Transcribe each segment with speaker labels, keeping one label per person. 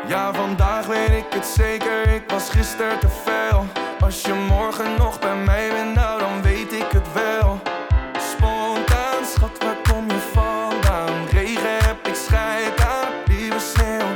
Speaker 1: Ja, vandaag weet ik het zeker, ik was gisteren te veel. Als je morgen nog bij mij bent, nou dan weet ik het wel. Spontaan, schat, waar kom je vandaan? Regen heb ik scheid aan, lieve sneeuw.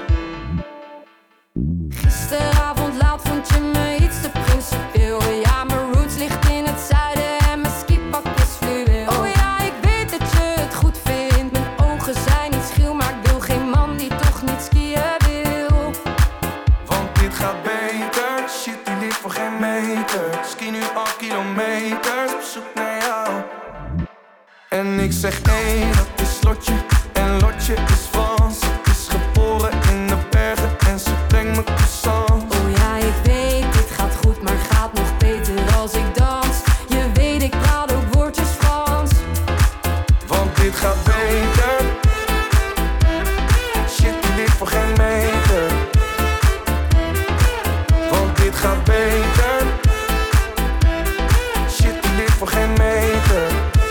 Speaker 2: Gisteravond laat vond je me iets te principieel. Ja, mijn roots ligt in het zuiden en mijn skipak is fluweel. Oh ja, ik weet dat je het goed vindt. Mijn ogen zijn niet schil, maar ik wil geen man die toch niet skiën wil.
Speaker 1: Want dit gaat beter, shit die ligt voor geen meter. Ski nu al kilometers, op zoek naar jou. En ik zeg nee, dat is Lotje. En Lotje is Frans. Ze is geboren in de bergen en ze brengt me croissants.
Speaker 2: Oh ja, ik weet, dit gaat goed, maar gaat nog beter als ik dans. Je weet, ik praat ook woordjes Frans.
Speaker 1: Want dit gaat beter. Shit die ligt voor geen meter. Want dit gaat beter. Shit die ligt voor geen meter.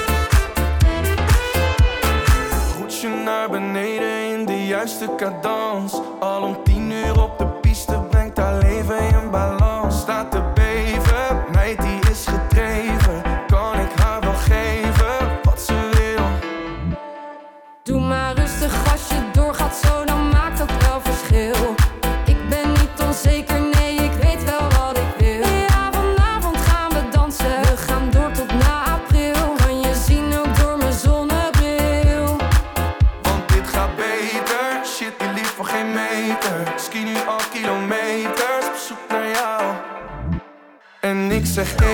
Speaker 1: Roetsje naar beneden in de juiste cadans. Al om 10 uur op de piste brengt haar leven in balans. Staat te beven, meid die is gedreven. Kan ik haar wel geven wat ze wil?
Speaker 2: Doe maar rustig als je doorgaat zo, dan maakt dat wel verschil. Ik ben niet onzeker, nee, ik weet wel wat ik wil. Ja, vanavond gaan we dansen, we gaan door tot na april. Kan je zien ook door mijn zonnebril.
Speaker 1: Want dit gaat beter, shit die ligt voor geen meter. Ski nu al kilometers, op zoek naar jou. En ik zeg